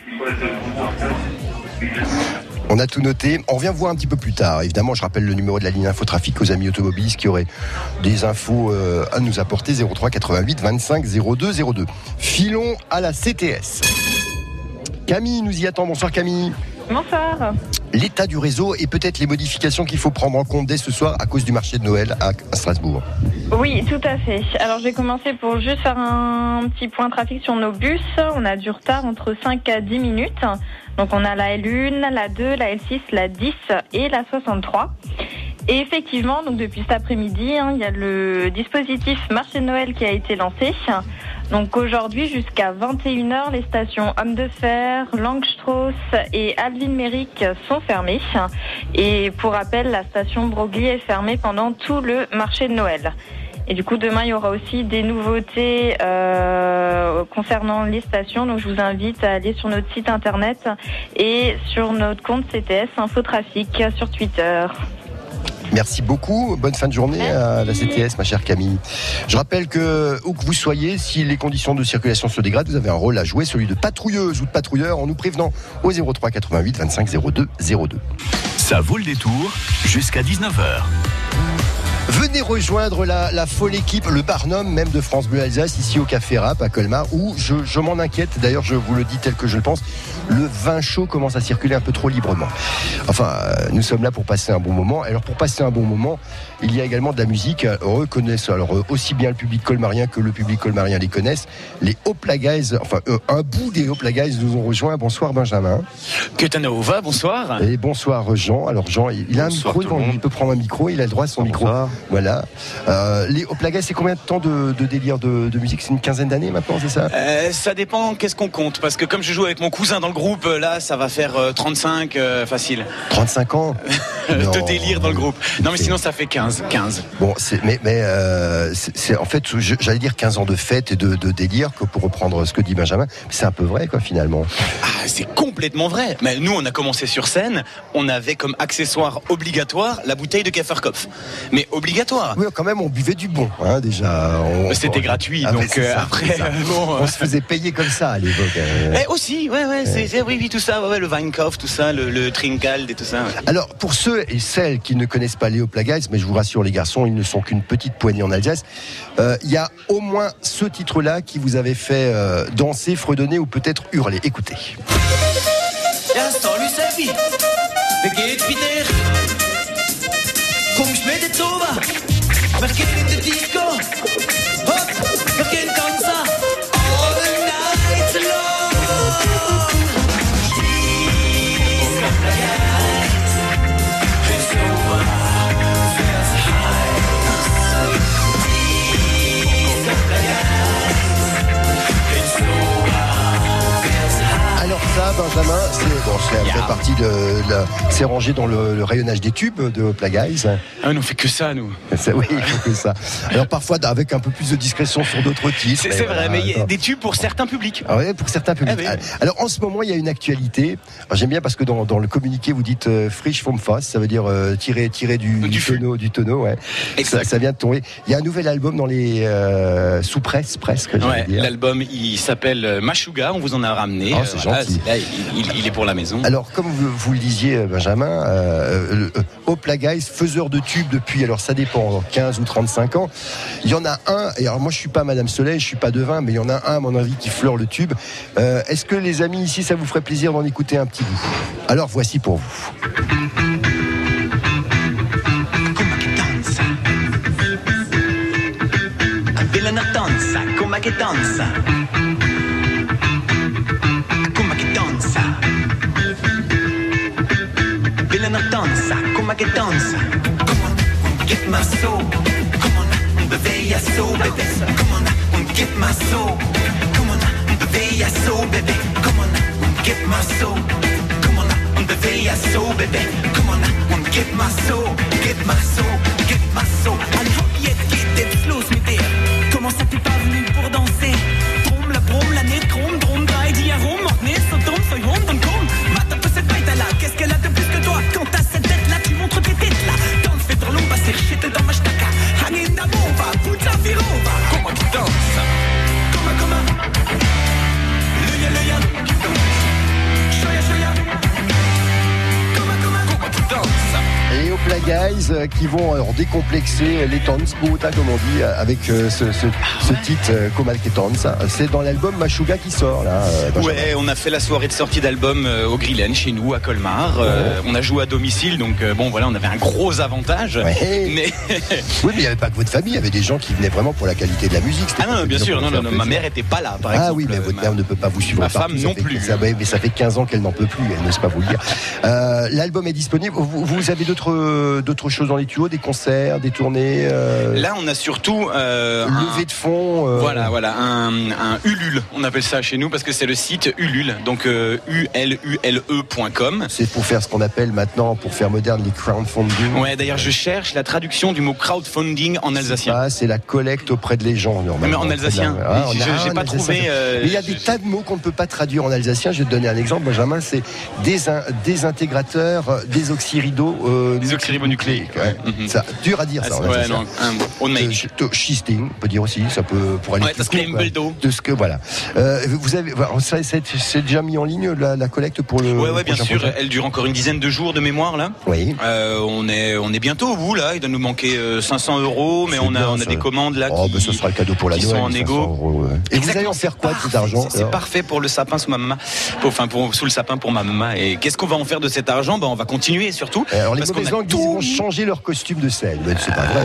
On a tout noté. On revient voir un petit peu plus tard. Évidemment, je rappelle le numéro de la ligne Infotrafic aux amis automobilistes qui auraient des infos euh, à nous apporter. zéro trois quatre-vingt-huit vingt-cinq zéro deux zéro deux. Filons à la C T S. Camille nous y attend. Bonsoir Camille. Bonsoir. L'état du réseau et peut-être les modifications qu'il faut prendre en compte dès ce soir à cause du marché de Noël à Strasbourg. Oui, tout à fait. Alors je vais commencer pour juste faire un petit point trafic sur nos bus. On a du retard entre cinq à dix minutes. Donc on a la L un, la deux, la L six, la dix et la soixante-trois. Et effectivement, donc depuis cet après-midi, hein, il y a le dispositif Marché de Noël qui a été lancé. Donc aujourd'hui, jusqu'à vingt et une heures, les stations Homme de Fer, Langstrauss et Alvin-Méric sont fermées. Et pour rappel, la station Broglie est fermée pendant tout le marché de Noël. Et du coup, demain, il y aura aussi des nouveautés euh, concernant les stations. Donc, je vous invite à aller sur notre site internet et sur notre compte C T S Infotrafic sur Twitter. Merci beaucoup. Bonne fin de journée Merci. à la C T S, ma chère Camille. Je rappelle que, où que vous soyez, si les conditions de circulation se dégradent, vous avez un rôle à jouer, celui de patrouilleuse ou de patrouilleur, en nous prévenant au zéro trois quatre-vingt-huit vingt-cinq zéro deux zéro deux. Ça vaut le détour jusqu'à dix-neuf heures. Venez rejoindre la, la folle équipe, le Barnum même de France Bleu Alsace, ici au Café Rap à Colmar, où je, je m'en inquiète, d'ailleurs je vous le dis tel que je le pense, le vin chaud commence à circuler un peu trop librement. Enfin, euh, nous sommes là pour passer un bon moment. Alors pour passer un bon moment, il y a également de la musique. Eux connaissent, alors euh, aussi bien le public colmarien que le public colmarien les connaissent. Les Hopla Guys, enfin euh, un bout des Hopla Guys nous ont rejoints. Bonsoir Benjamin. Ketanova, bonsoir. Et bonsoir Jean. Alors Jean, il, il a bonsoir un micro, il peut prendre un micro, il a le droit à son bonsoir. micro. Voilà. Euh, les Hopla Guys, c'est combien de temps de, de délire de, de musique? C'est une quinzaine d'années maintenant, c'est ça? euh, Ça dépend, qu'est-ce qu'on compte? Parce que comme je joue avec mon cousin dans le groupe, là, ça va faire euh, trente-cinq euh, facile. trente-cinq ans de délire dans le groupe. Non, mais sinon, ça fait quinze. Bon, c'est, mais, mais euh, c'est, c'est en fait, je, j'allais dire quinze ans de fête et de, de délire, que pour reprendre ce que dit Benjamin. C'est un peu vrai, quoi, finalement. Ah, c'est complètement vrai. Mais nous, on a commencé sur scène, on avait comme accessoire obligatoire la bouteille de Kefferkopf. Mais obligatoire. Oui, quand même, on buvait du bon, hein, déjà. On, C'était on, gratuit, ah, donc ça, euh, après, ça. bon, on se faisait payer comme ça à l'époque. Euh... Eh, aussi, ouais, ouais, c'est, c'est, oui, oui, tout ça, ouais, le Weinkauf, tout ça, le, le Trinkald et tout ça. Ouais. Alors, pour ceux et celles qui ne connaissent pas les Hopla Guys, mais je vous rassure, les garçons, ils ne sont qu'une petite poignée en Alsace. Il euh, y a au moins ce titre-là qui vous avait fait euh, danser, fredonner ou peut-être hurler. Écoutez. Ja, salut Seppi. Wie geht's wieder? Kommst mit jetzt rüber? Wir gehen in die Disco. Hopp, wir gehen tanzen. All the night long. These Hopla Guys. It's over. Feels high. These Hopla Guys. It's over. Feels high. Alors ça, Benjamin, c'est bon, c'est yeah. fait partie de, la, c'est rangé dans le, le rayonnage des tubes de Hopla Guys. Ah, on fait que ça, nous. C'est, oui, il faut que ça. Alors parfois avec un peu plus de discrétion sur d'autres titres. C'est, c'est vrai, voilà, mais il y a des tubes pour certains publics. Ah ouais, pour certains publics. Ah, oui. Alors en ce moment, il y a une actualité. Alors, j'aime bien parce que dans, dans le communiqué, vous dites euh, frisch vom Fass, ça veut dire euh, tirer, tirer du, du, du tonneau, du tonneau, ouais. Ça, ça vient de tomber. Il y a un nouvel album dans les euh, sous presse presque. Ouais, dire. L'album, il s'appelle Mashuga. On vous en a ramené. Oh, c'est euh, gentil. Là, il, il, il est pour la maison. Alors, comme vous, vous le disiez, Benjamin, euh, le, euh, Hopla Guys, faiseur de tubes depuis, alors ça dépend, quinze ou trente-cinq ans. Il y en a un, et alors moi je suis pas Madame Soleil, je suis pas devin, mais il y en a un, à mon avis, qui fleure le tube. Euh, est-ce que les amis ici, ça vous ferait plaisir d'en écouter un petit bout? Alors voici pour vous. Vill nog dansa, komma che dansa. Komma che dansa. Vill nog dansa, komma che dansa. Come on, get my soul. Come on, bevæg so, baby. Come on, get my soul. Come on, bevæg so, baby. Come on, get my soul. Come on, bevæg so, baby. Come on, get my soul. Get my soul, get my soul. Allez, jetzt geht es los mit dir. Comment ça t'es pas venu pour danser? Drum, la brumm, la nez, chrome, drum, drei, die herum, mach nicht so dumm, so rund und komm. Mate un peu cette bête là, qu'est-ce qu'elle a de plus que toi? Quand t'as cette tête là, tu montres tes têtes là. Danse, fais dans l'omba, c'est shit dans ma staka. Hang in da bomba, put la virova. Comment tu danses? Comment, comment? Luya, luya. Shoya, shoya. Comment, comment? Comment tu danses? Et Hopla Guys euh, qui vont euh, décomplexer les Tanzboot, hein, comme on dit, euh, avec euh, ce, ce, ce titre euh, Komal Ketanza. C'est dans l'album Mashuga qui sort là. Euh, ouais, on a fait la soirée de sortie d'album euh, au Grillen chez nous à Colmar. Euh, ouais. On a joué à domicile, donc euh, bon voilà, on avait un gros avantage. Ouais. Mais oui, mais il n'y avait pas que votre famille, il y avait des gens qui venaient vraiment pour la qualité de la musique. C'était ah non, bien sûr, non, non, non, ma mère était pas là, par ah exemple. Ah oui, mais votre mère ne peut pas vous suivre. Ma partout, femme non fait, plus. Ça, mais ça fait quinze ans qu'elle n'en peut plus, elle n'ose pas vous le dire. Euh, l'album est disponible. Vous, vous avez d'autres d'autres, d'autres choses dans les tuyaux, des concerts, des tournées. Euh... Là, on a surtout euh, levée un... de fonds. Euh... Voilà, voilà, un, un Ulule. On appelle ça chez nous parce que c'est le site Ulule, donc euh, U L U L E point com. C'est pour faire ce qu'on appelle maintenant, pour faire moderne, les crowdfunding. Ouais, d'ailleurs, je cherche la traduction du mot crowdfunding en alsacien. Ah, c'est la collecte auprès de les gens, normalement. Mais en alsacien. Ah, je, a, j'ai pas trouvé. Euh... Mais il y a des tas de mots qu'on ne peut pas traduire en alsacien. Je vais te donner un exemple, Benjamin. C'est des, in, des intégrateurs, des oxyribonucléiques. Euh, des oxyribonucléiques. Ouais. Mm-hmm. Ça, dur à dire ah, ça. En ouais, alsacien. non, un, euh, Schisting, on peut dire aussi. Ça peut pour aller. Ouais, plus court, de ce que voilà. Euh, vous avez, ça, c'est, c'est déjà mis en ligne la, la collecte pour le. Ouais, ouais, bien sûr. Projet. Elle dure encore une dizaine de jours de mémoire là. Oui. Euh, on est, on est bientôt au bout là. Il doit nous manquer euh, cinq cents euros, mais c'est on a, bien, on a ça. des commandes là. Oh, qui, bah, ce sera le cadeau pour la qui Noël, sont en égo. Euros, ouais. Et exactement, vous allez en faire quoi de cet argent? C'est, c'est parfait pour le sapin sous ma maman. Pour, enfin, pour, sous le sapin pour ma maman. Et qu'est-ce qu'on va en faire de cet argent? Ben, on va continuer surtout. Alors, les parce mauvaises qu'on a langues tout... disent qu'ils vont changer leur costume de scène. Mais c'est pas vrai.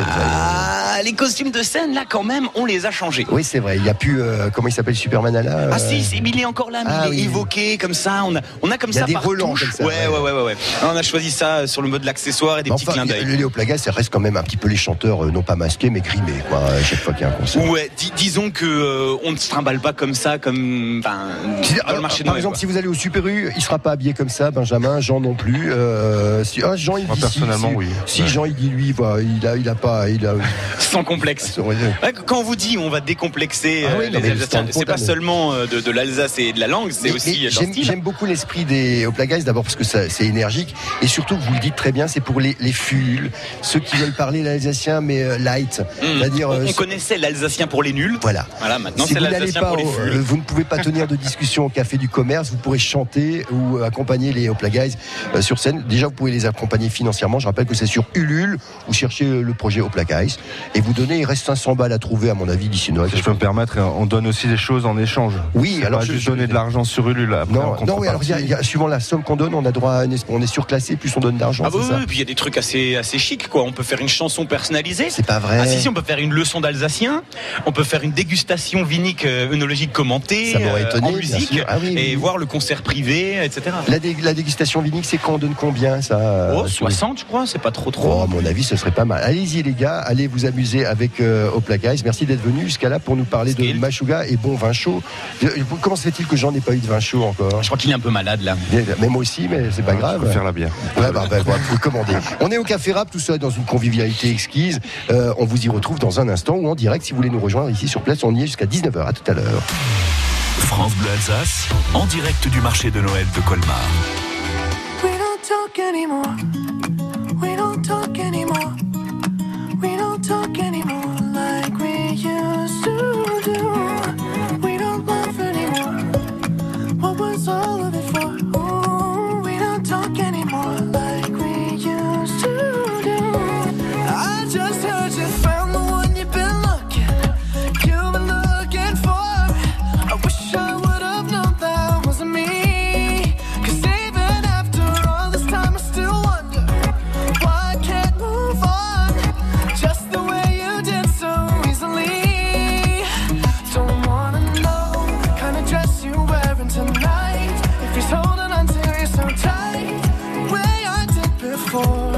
Ah, les costumes de scène là, quand même, on les a changés. Oui, c'est vrai. Il n'y a plus, euh, comment il s'appelle, Superman là euh... Ah si, c'est, il est encore là, mais ah, il est oui. évoqué comme ça. On a, on a comme il y a ça des par relents touche. comme ça. Ouais, ouais, ouais, ouais, ouais. On a choisi ça sur le mode de l'accessoire et des mais petits enfin, clins d'œil. Le Léo Plagas, ça reste quand même un petit peu les chanteurs, euh, non pas masqués, mais grimés, quoi, à chaque fois qu'il y a un concert. Ouais, dis, disons que euh, on ne se trimballe pas comme ça, comme dans alors, le marché de par Noël, exemple, quoi. Si vous allez au Super U, il sera pas habillé comme ça, Benjamin, Jean non plus. Euh, si, ah, Jean, il Moi, dit personnellement, si, oui. Si ouais. Jean, il dit lui, voilà, il a, il a pas, il a. Sans complexe. Ouais, quand on vous dit on va décomplexer ah oui, euh, non, les Alsaciens, c'est pas mais... seulement de, de l'Alsace et de la langue, c'est mais, aussi mais leur j'aime, style. J'aime beaucoup l'esprit des Oplagas, d'abord parce que ça, c'est énergique, et surtout, vous le dites très bien, c'est pour les, les fuls, ceux qui veulent parler l'alsacien, mais euh, light. Mmh. C'est-à-dire, on euh, on connaissait l'alsacien pour les nuls. Voilà. Voilà, maintenant si c'est vous l'alsacien pas pour les au, fuls. euh, vous ne pouvez pas tenir de discussion au café du commerce, vous pourrez chanter ou euh, accompagner les Oplagas euh, sur scène. Déjà, vous pouvez les accompagner financièrement. Je rappelle que c'est sur Ulule, vous cherchez euh, le projet Oplagas et vous donnez, il reste cinq cents balles à trouver, à mon avis, d'ici Noël. Si je peux me permettre, on donne aussi des choses en échange. Oui, c'est alors pas je, juste je, donner de l'argent sur Ulule. Après, non, non, oui, alors il y a, il y a, suivant la somme qu'on donne, on a droit à une, on est surclassé, plus on donne d'argent. Ah c'est oui, ça oui, puis il y a des trucs assez, assez chics, quoi. On peut faire une chanson personnalisée. C'est pas vrai. Ah si, si, on peut faire une leçon d'alsacien. On peut faire une dégustation vinique euh, œnologique commentée ça m'aurait étonné, euh, en musique ah, oui, et oui. voir le concert privé, et cetera. La, dé, la dégustation vinique, c'est quand on donne combien ça? Oh, soixante, je crois, c'est pas trop trop. Oh, à mon avis, ce serait pas mal. Allez-y les gars, allez vous amuser avec euh, Oplagas. Merci d'être venus jusqu'à là pour nous parler de Machuga et bon vin chaud. Comment se fait-il que j'en ai pas eu de vin chaud encore? Je crois qu'il est un peu malade là. Mais moi aussi, mais c'est pas ouais, grave. Je peux faire la bière. Ouais, bah, bah, bah, vous commandez. On est au Café Rap, tout ça dans une convivialité exquise. Euh, on vous y retrouve dans un instant ou en direct si vous voulez nous rejoindre ici sur place. On y est jusqu'à dix-neuf heures. À tout à l'heure. France Bleu Alsace, en direct du marché de Noël de Colmar. We don't talk anymore. We don't talk anymore. We don't talk anymore like we used to do. We don't laugh anymore. What was all of it for? Ooh, we don't talk anymore like we used to do. I just heard you found the one you've been looking. You've been looking for. I wish I would have known that wasn't me. 'Cause even after all this time I still wonder why I can't move on just the way you did so easily. Don't wanna know the kind of dress you're wearing tonight. If he's holding on to you so tight, the way I did before.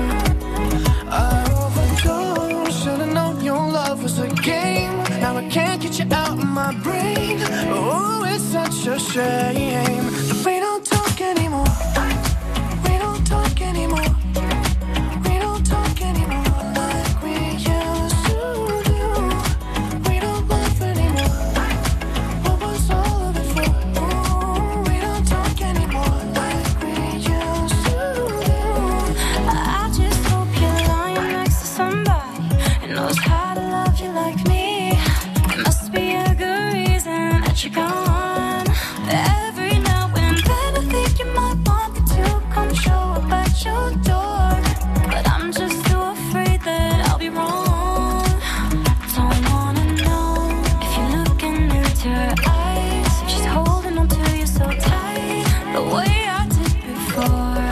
I overdosed, should've known your love was a game. Now I can't get you out of my brain. Oh, it's such a shame that we don't talk anymore. We don't talk anymore. We don't talk anymore like we used to do. We don't laugh anymore. What was all of it for? Ooh, we don't talk anymore like we used to do. I just hope you're lying next to somebody who knows how to love you like me. There must be a good reason that you're gone. Every now and then I think you might want me to come show up at your door, but I'm just too afraid that I'll be wrong. Don't wanna know if you're looking into her eyes, if she's holding on to you so tight, the way I did before.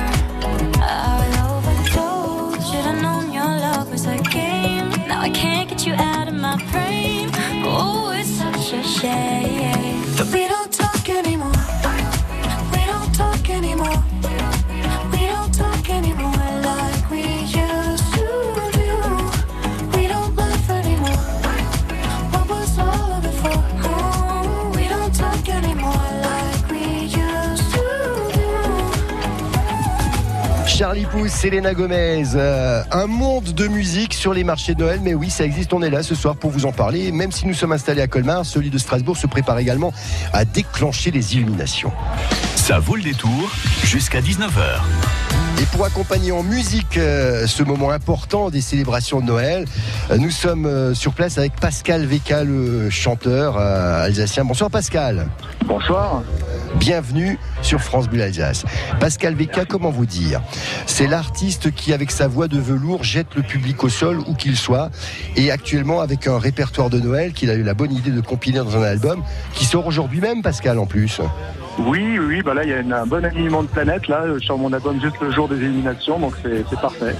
I overdosed, should've known your love was a game. Now I can't get you out of my brain. Oh, it's such a shame that we don't talk anymore. We don't talk anymore. We don't talk anymore Charlie Puth, Selena Gomez, euh, un monde de musique sur les marchés de Noël, mais oui, ça existe, on est là ce soir pour vous en parler. Même si nous sommes installés à Colmar, celui de Strasbourg se prépare également à déclencher les illuminations. Ça vaut le détour jusqu'à dix-neuf heures. Et pour accompagner en musique euh, ce moment important des célébrations de Noël, euh, nous sommes euh, sur place avec Pascal Veka, le chanteur euh, alsacien. Bonsoir Pascal. Bonsoir. Bienvenue sur France Bleu Alsace. Pascal Veka, comment vous dire ? C'est l'artiste qui, avec sa voix de velours, jette le public au sol où qu'il soit. Et actuellement, avec un répertoire de Noël qu'il a eu la bonne idée de compiler dans un album qui sort aujourd'hui même, Pascal, en plus. Oui, oui, bah là il y a une, un bon alignement de planètes là sur mon album juste le jour des éliminations, donc c'est, c'est parfait.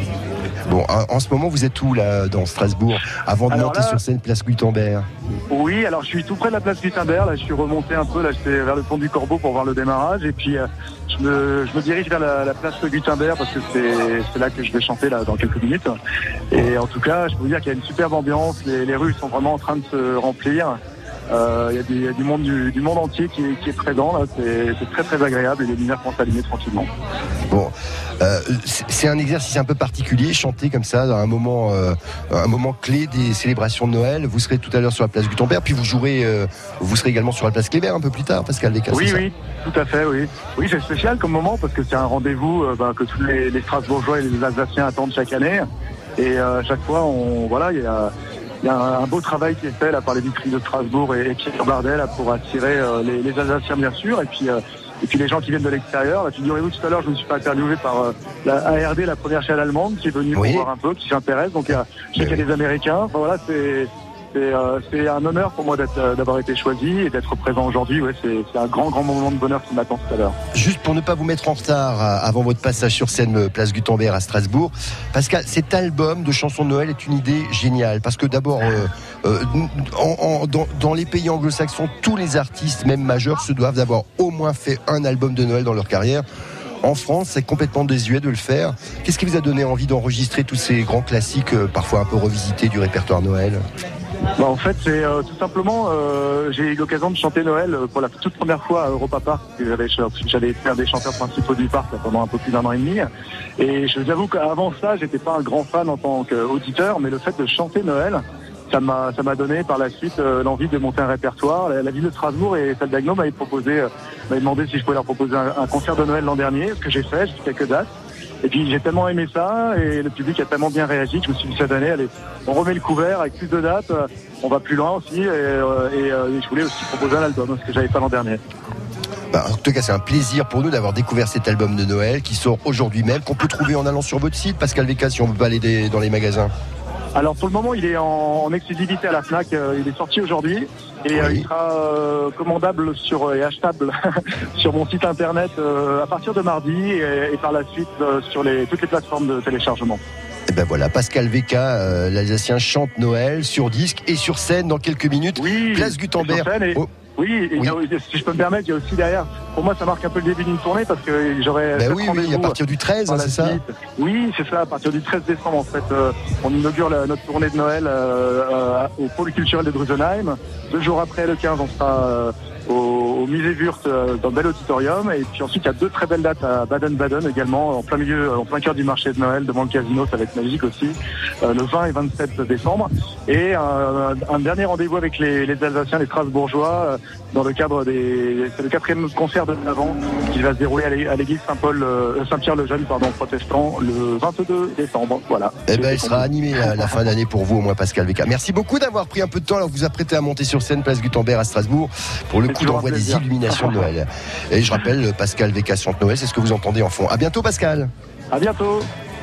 Bon, en, en ce moment vous êtes où là dans Strasbourg avant de alors monter là, sur scène place Gutenberg? Oui, alors je suis tout près de la place Gutenberg, là je suis remonté un peu, là j'étais vers le pont du Corbeau pour voir le démarrage et puis euh, je, me, je me dirige vers la, la place Gutenberg parce que c'est, c'est là que je vais chanter là dans quelques minutes. Et en tout cas, je peux vous dire qu'il y a une superbe ambiance, les, les rues sont vraiment en train de se remplir. Il euh, y, y a du monde, du, du monde entier qui est, qui est présent là. C'est, c'est très très agréable et les lumières vont s'allumer tranquillement. Bon, euh, c'est, c'est un exercice un peu particulier, chanter comme ça dans un moment, euh, un moment clé des célébrations de Noël. Vous serez tout à l'heure sur la place Gutenberg, puis vous jouerez, euh, vous serez également sur la place Kléber un peu plus tard, Pascal Veka. Oui, c'est oui, ça tout à fait, oui. Oui, c'est spécial comme moment parce que c'est un rendez-vous euh, bah, que tous les, les Strasbourgeois et les Alsaciens attendent chaque année. Et euh, chaque fois, on voilà, il y a Il y a un beau travail qui est fait là par les vitrines de Strasbourg et, et Pierre Bardet là, pour attirer euh, les, les Alsaciens bien sûr et puis euh, et puis les gens qui viennent de l'extérieur. Là, figurez-vous tout à l'heure je me suis pas interviewé par euh, la A R D, la première chaîne allemande qui est venue oui. pour voir un peu, qui s'intéresse. Donc il y a, je sais qu'il y a des Américains. Enfin, voilà, c'est c'est, euh, c'est un honneur pour moi d'être, euh, d'avoir été choisi et d'être présent aujourd'hui. Ouais, c'est, c'est un grand grand moment de bonheur qui m'attend tout à l'heure. Juste pour ne pas vous mettre en retard avant votre passage sur scène place Gutenberg à Strasbourg, Pascal, cet album de chansons de Noël est une idée géniale parce que d'abord euh, euh, en, en, dans, dans les pays anglo-saxons, tous les artistes, même majeurs, se doivent d'avoir au moins fait un album de Noël dans leur carrière. En France, c'est complètement désuet de le faire. Qu'est-ce qui vous a donné envie d'enregistrer tous ces grands classiques, euh, parfois un peu revisités du répertoire Noël ? Bah en fait, c'est euh, tout simplement, euh, j'ai eu l'occasion de chanter Noël pour la toute première fois à Europa Park. J'avais, j'avais été un des chanteurs principaux du parc là, pendant un peu plus d'un an et demi. Et je vous avoue qu'avant ça, j'étais pas un grand fan en tant qu'auditeur, mais le fait de chanter Noël, ça m'a, ça m'a donné par la suite euh, l'envie de monter un répertoire. La, la ville de Strasbourg et celle d'Agno m'avaient proposé, euh, m'avaient demandé si je pouvais leur proposer un, un concert de Noël l'an dernier, ce que j'ai fait, j'ai fait quelques dates. Et puis j'ai tellement aimé ça et le public a tellement bien réagi que je me suis dit cette année, allez, on remet le couvert avec plus de dates, on va plus loin aussi et, et, et je voulais aussi proposer un album, ce que j'avais pas l'an dernier. Bah, en tout cas, c'est un plaisir pour nous d'avoir découvert cet album de Noël qui sort aujourd'hui même, qu'on peut trouver en allant sur votre site, Pascal Veka, si on veut pas aller des, dans les magasins. Alors pour le moment, il est en, en exclusivité à la Fnac, euh, il est sorti aujourd'hui et oui. euh, il sera euh, commandable sur, et achetable sur mon site internet euh, à partir de mardi et, et par la suite euh, sur les, toutes les plateformes de téléchargement. Et ben voilà, Pascal Veka, euh, l'Alsacien, chante Noël sur disque et sur scène dans quelques minutes. Oui, place Gutenberg. Oh. Oui, et oui. A, si je peux me permettre, il y a aussi derrière, pour moi ça marque un peu le début d'une tournée parce que j'aurais... Ben oui, oui, à partir du treize, hein, c'est ça ? Oui, c'est ça, à partir du treize décembre en fait, euh, on inaugure la, notre tournée de Noël euh, euh, au pôle culturel de Drusenheim. Deux jours après, le quinze, on sera euh, au, au musée Wurth euh, dans le bel auditorium. Et puis ensuite, il y a deux très belles dates à Baden-Baden également, en plein milieu, en plein cœur du marché de Noël, devant le casino, ça va être magique aussi, euh, le vingt et vingt-sept décembre. Et euh, un dernier rendez-vous avec les, les Alsaciens, les Strasbourgeois, euh, dans le cadre des... C'est le quatrième concert de l'Avent qui va se dérouler à l'église Saint-Paul, euh, Saint-Pierre-le-Jeune, pardon, protestant, le vingt-deux décembre. Voilà. Eh ben, il sera animé la, la fin d'année pour vous, au moins, Pascal Veka. Merci beaucoup d'avoir pris un peu de temps alors que vous apprêtez à monter sur scène place Gutenberg à Strasbourg pour le coup d'envoi des illuminations de Noël. Et je rappelle, Pascal Veka chante Noël, c'est ce que vous entendez en fond. À bientôt, Pascal. À bientôt.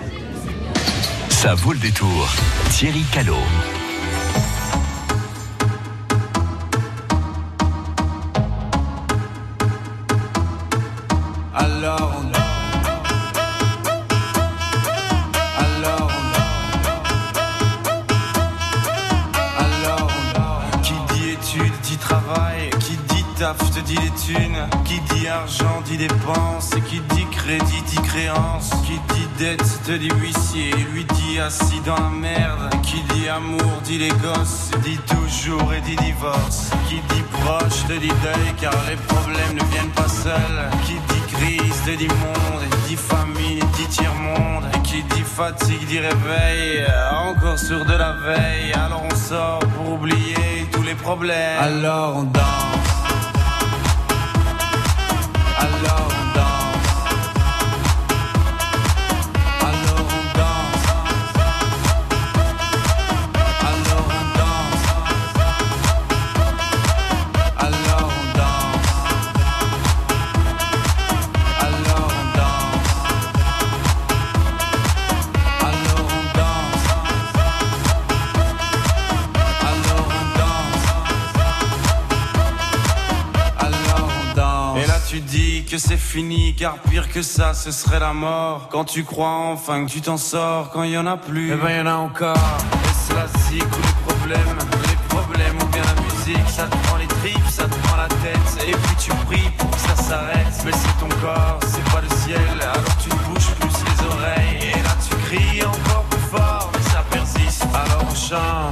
Ça vaut le détour. Thierry Callot. Alors on Alors on Alors on Qui dit études dit travail, qui dit taf te dit les thunes, qui dit argent dit dépenses, et qui dit crédit dit créance, qui dit dette te dit huissier, lui dit assis dans la merde, qui dit amour dit les gosses, dit toujours et dit divorce, qui dit proche te dit deuil car les problèmes ne viennent pas seuls, qui dit crise te dit monde, et dit famine, dit tiers-monde. Et qui dit fatigue dit réveil, encore sur de la veille. Alors on sort pour oublier tous les problèmes. Alors on danse. Alors on danse. Tu dis que c'est fini, car pire que ça, ce serait la mort. Quand tu crois enfin que tu t'en sors, quand il y en a plus, eh ben y en a encore. Et c'est la zik ou les problèmes, les problèmes ou bien la musique. Ça te prend les tripes, ça te prend la tête. Et puis tu pries pour que ça s'arrête. Mais c'est ton corps, c'est pas le ciel. Alors tu te bouges plus les oreilles. Et là tu cries encore plus fort, mais ça persiste. Alors on chante.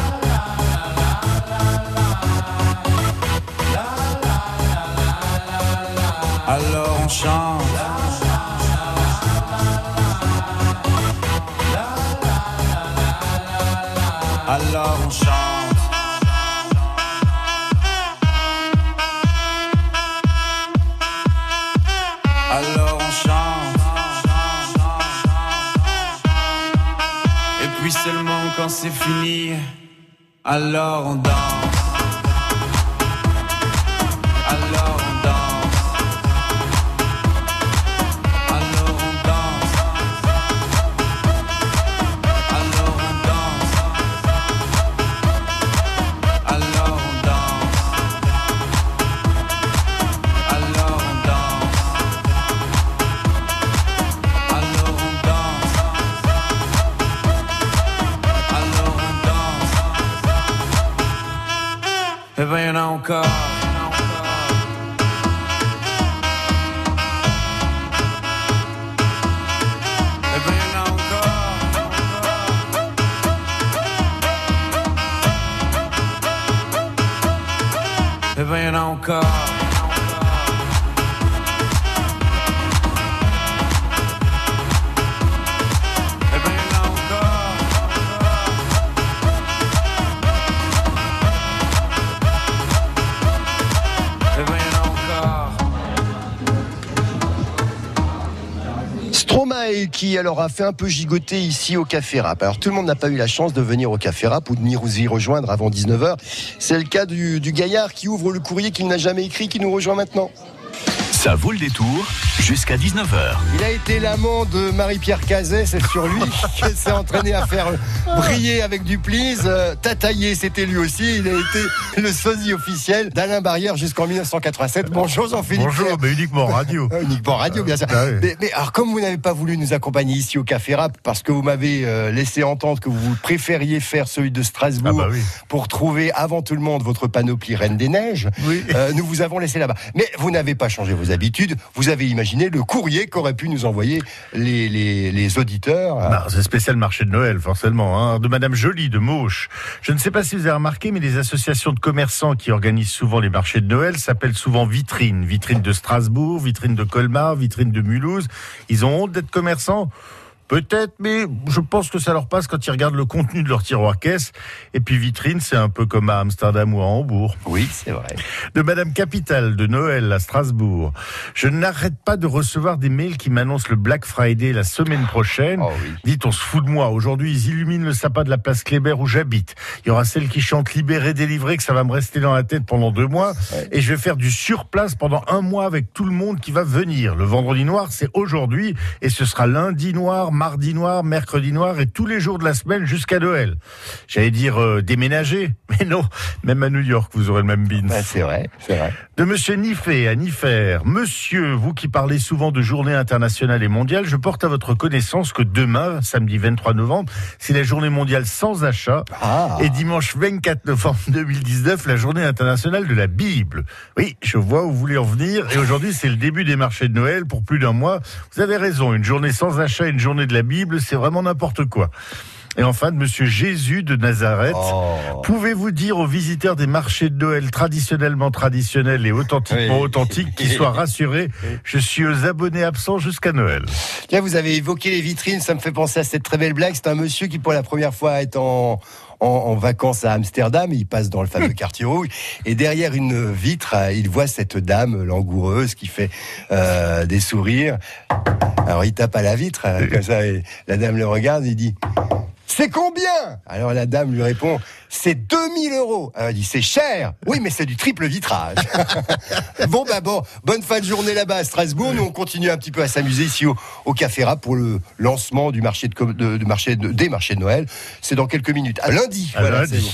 Alors on chante. Alors on chante. Alors on chante. Et puis seulement quand c'est fini, alors on danse. Alors on danse. Eh ben y'en a encore. Eh ben y'en a encore. Eh ben y'en a encore. Stromae qui alors a fait un peu gigoter ici au Café Rap. Alors tout le monde n'a pas eu la chance de venir au Café Rap ou de nous y rejoindre avant dix-neuf heures. C'est le cas du, du gaillard qui ouvre le courrier qu'il n'a jamais écrit, qui nous rejoint maintenant. Ça vaut le détour jusqu'à dix-neuf heures. Il a été l'amant de Marie-Pierre Cazet, c'est sur lui qu'elle s'est entraîné à faire briller avec du please. Euh, Tataillé, c'était lui aussi. Il a été le sosie officiel d'Alain Barrière jusqu'en dix-neuf cent quatre-vingt-sept. Bonjour Jean-Philippe. Bonjour, mais uniquement radio. uniquement radio, bien sûr. Ah oui. mais, mais alors, comme vous n'avez pas voulu nous accompagner ici au Café Rap, parce que vous m'avez euh, laissé entendre que vous préfériez faire celui de Strasbourg ah bah oui. pour trouver avant tout le monde votre panoplie Reine des Neiges, oui. euh, nous vous avons laissé là-bas. Mais vous n'avez pas changé vos habitudes. Vous avez imaginé le courrier qu'auraient pu nous envoyer les, les, les auditeurs. Non, c'est spécial marché de Noël, forcément. Hein, de Madame Joly de Mauche. Je ne sais pas si vous avez remarqué, mais les associations de commerçants qui organisent souvent les marchés de Noël s'appellent souvent vitrines. Vitrine de Strasbourg, vitrine de Colmar, vitrine de Mulhouse. Ils ont honte d'être commerçants ? Peut-être, mais je pense que ça leur passe quand ils regardent le contenu de leur tiroir-caisse. Et puis vitrine, c'est un peu comme à Amsterdam ou à Hambourg. Oui, c'est vrai. De Madame Capitale de Noël à Strasbourg. Je n'arrête pas de recevoir des mails qui m'annoncent le Black Friday la semaine prochaine. Oh oui. Dites, on se fout de moi. Aujourd'hui, ils illuminent le sapin de la place Kléber où j'habite. Il y aura celle qui chante Libéré, délivré, que ça va me rester dans la tête pendant deux mois. Ouais. Et je vais faire du surplace pendant un mois avec tout le monde qui va venir. Le vendredi noir, c'est aujourd'hui. Et ce sera lundi noir, mardi noir, mercredi noir et tous les jours de la semaine jusqu'à Noël. J'allais dire euh, déménager, mais non, même à New York, vous aurez le même beans. Ben, c'est vrai, c'est vrai. De Monsieur Niffet à Niffer. Monsieur, vous qui parlez souvent de journée internationale et mondiale, je porte à votre connaissance que demain, samedi vingt-trois novembre, c'est la journée mondiale sans achat. Ah. Et dimanche vingt-quatre novembre deux mille dix-neuf, la journée internationale de la Bible. Oui, je vois où vous voulez en venir. Et aujourd'hui, c'est le début des marchés de Noël pour plus d'un mois. Vous avez raison, une journée sans achat et une journée de la Bible, c'est vraiment n'importe quoi. Et enfin, de Monsieur Jésus de Nazareth. Oh. Pouvez-vous dire aux visiteurs des marchés de Noël traditionnellement traditionnels et authentiquement Oui. authentiques qu'ils soient rassurés, je suis aux abonnés absents jusqu'à Noël. Tiens, vous avez évoqué les vitrines, ça me fait penser à cette très belle blague. C'est un monsieur qui, pour la première fois, est en, en, en vacances à Amsterdam. Il passe dans le fameux quartier rouge. Et derrière une vitre, il voit cette dame langoureuse qui fait euh, des sourires. Alors, il tape à la vitre, comme ça, et la dame le regarde et il dit... C'est combien? Alors la dame lui répond, c'est deux mille euros. Alors elle dit, c'est cher. Oui, mais c'est du triple vitrage. Bon, bah bon, bonne fin de journée là-bas à Strasbourg. Nous, on continue un petit peu à s'amuser ici au, au Café Rap pour le lancement du marché de, de, de marché de, des marchés de Noël. C'est dans quelques minutes. À lundi. À voilà, lundi. c'est bon.